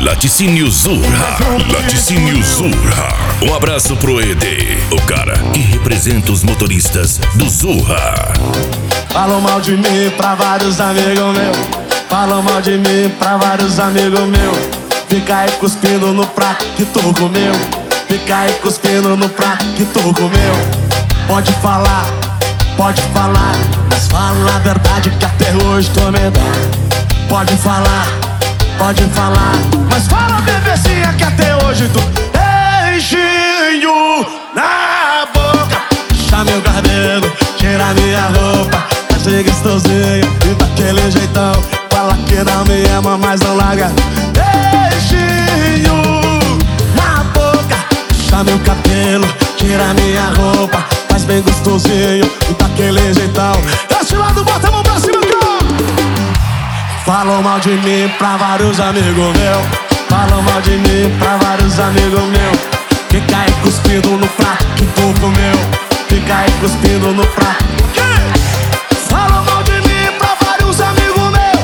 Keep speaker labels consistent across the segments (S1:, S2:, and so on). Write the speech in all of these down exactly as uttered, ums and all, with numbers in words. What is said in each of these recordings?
S1: Laticínio Zurra, Laticínio Zurra. Um abraço pro E D, o cara que representa os motoristas do Zurra.
S2: Falam mal de mim pra vários amigos meus. Falam mal de mim pra vários amigos meus. Fica aí cuspindo no prato que tu comeu. Fica aí cuspindo no prato que tu comeu. Pode falar, pode falar, mas fala a verdade que até hoje tô medando. Pode falar, pode falar, mas fala, bebezinha, que até hoje tu beijinho na boca. Puxa meu cabelo, tira minha roupa, faz ser gostosinho e daquele jeitão. Fala que não me ama, mas não larga. Beijinho na boca. Puxa meu cabelo, tira minha roupa, faz bem gostosinho e daquele jeitão. Desse lado, bota a mão pra cima, cara. Falam mal de mim pra vários amigos meus. Falam mal de mim pra vários amigos meus. Fica aí cuspindo no prato que tu comeu. Fica aí cuspindo no prato. Falam mal de mim pra vários amigos meus.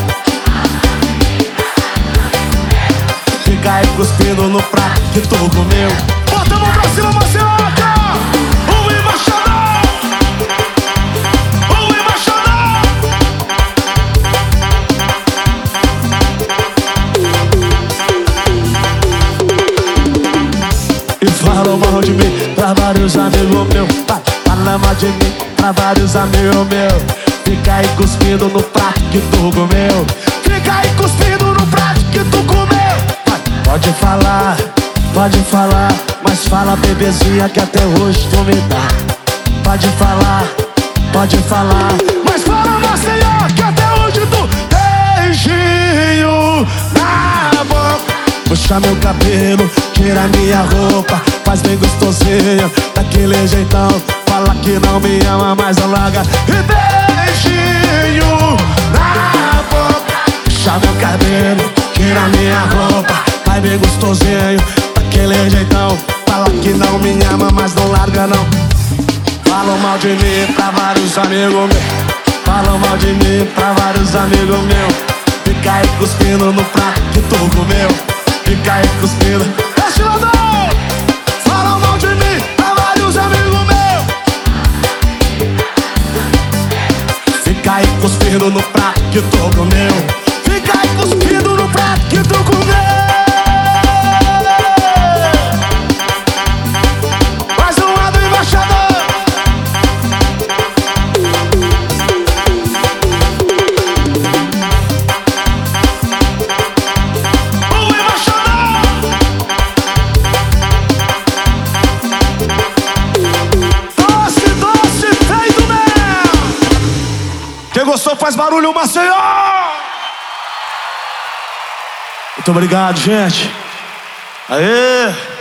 S2: Fica aí cuspindo no prato que tu comeu. Bota a mão pra cima, Marcelo. O embaixador, o embaixador. E falam mal de mim pra vários amigos meus. Fala mal de mim pra vários amigos meus. Fica aí cuspindo no prato que tu comeu. Fica aí cuspindo no prato que tu comeu. Pode falar, pode falar, mas fala, bebezinha, que até hoje tu me dá. Pode falar, pode falar, mas fala, Maceió, que até hoje tu beijinho na boca. Puxa meu cabelo, tira minha roupa, faz bem gostosinho, daquele jeitão. Fala que não me ama, mas não larga. E beijinho na boca. Puxa meu cabelo, tira minha roupa, faz bem gostosinho, daquele jeitão. Fala que não me ama, mas não larga não. Falam mal de mim pra vários amigos meus. Falam mal de mim pra vários amigos meus. Fica aí cuspindo no prato que tu comeu. Fica aí cuspindo. Desce ladrão! Falam mal de mim pra vários amigos meus. Fica aí cuspindo no prato que tu comeu. Fica aí cuspindo no prato que tu comeu. Mais um lado, embaixador. O embaixador. Doce, doce, feito mel. Quem gostou faz barulho, Maceió. Muito obrigado, gente. Aê!